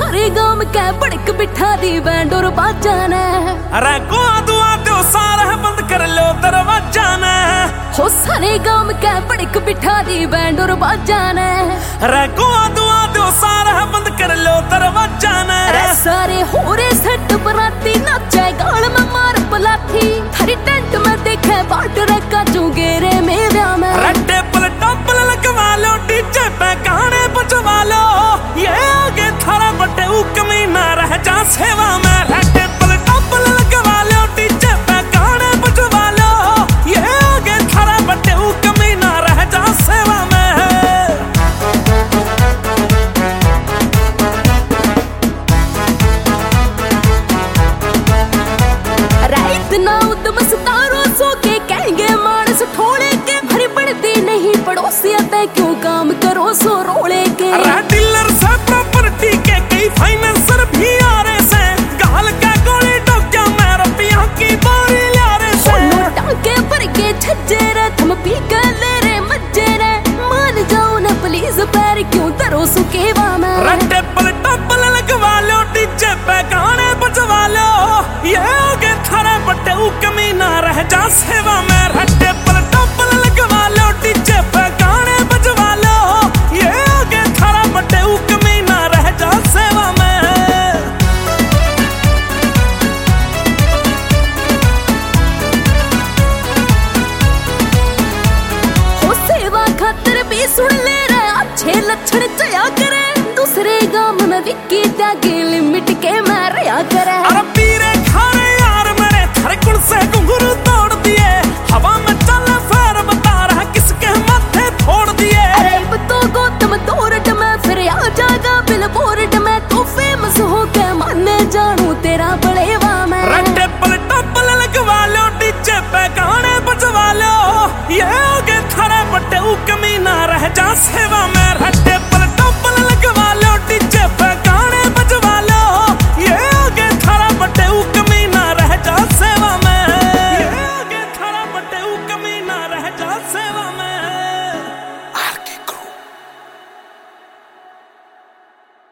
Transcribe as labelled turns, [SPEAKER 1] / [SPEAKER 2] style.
[SPEAKER 1] सारे गांव के बड़क बिठा दी बैंड और बाजा ने।
[SPEAKER 2] अरे को दुआ दो सारा बंद कर लो दरवाजा ने।
[SPEAKER 1] हो सारे गांव के बड़क बिठा दी बैंड और बाजा ने।
[SPEAKER 2] अरे को दुआ दो सारा बंद कर लो दरवाजा ने।
[SPEAKER 1] अरे सारे हो रे सेट बराती नाचे गाल में मार पलाथी। थारी टेंट में देखे बाट रखा चुगेरे में व्याह में।
[SPEAKER 2] रट्टे पल टप्पल लगवा लो डीजे पे गाने बजवा लो। ये आगे थारा बटे उकमी ना रह जा सेवा में। रट्टे पल टप्पल लगवा लो डीजे पे गाने बजवा लो। ये आगे थारा बटे उकमी ना रह जा सेवा में।
[SPEAKER 1] इतना उद्दम सितारों सो के कहेंगे मानस ठोले के। हरी पड़ती नहीं पड़ोसी आते क्यों काम करो सो रोले के।
[SPEAKER 2] डीलर से प्रॉपर्टी के कई फाइनेंसर भी आ रहे से। गाल का गोली डोक्या मैं रुपया की बोरी ला रहे से।
[SPEAKER 1] टांके भर के छज्जे रे थम पी के ले रे मज्जे रे। मान जाओ ना प्लीज पैर क्यों तरो सुकेवा में।
[SPEAKER 2] रट्टे पल टप्पल लगवा लो डीजे पे गाने बजवा लो। ये आगे थारा बटे उकमी ना रह जा सेवा में। रट्टे पल टप्पल लगवा लो डीजे पे गाने बजवा लो। ये आगे थारा बटे उकमी ना रह जा सेवा में।
[SPEAKER 1] हो सेवा खातिर भी सुन ले रे अच्छे लक्षण चया करे। दूसरे गांव में विक्की त्यागी लिमिट के मैं रहा करे।
[SPEAKER 2] अरे पीरे खारे यार मेरे थारे कुण से घुंघरू तोड़ दिए। हवा में चले फेर बता रहा किसके माथे फोड़ दिए।
[SPEAKER 1] अरे अब तो गौतम दौरट में फिर आ जागा बिल बोर्ड में। तू फेमस हो के माने जानू तेरा बड़ेवा में।
[SPEAKER 2] रट्टे पल टप्पल लगवा लो डीजे पे गाने बजवा लो। ये आगे थारे बटे उकमी ना रह जा सेवा में।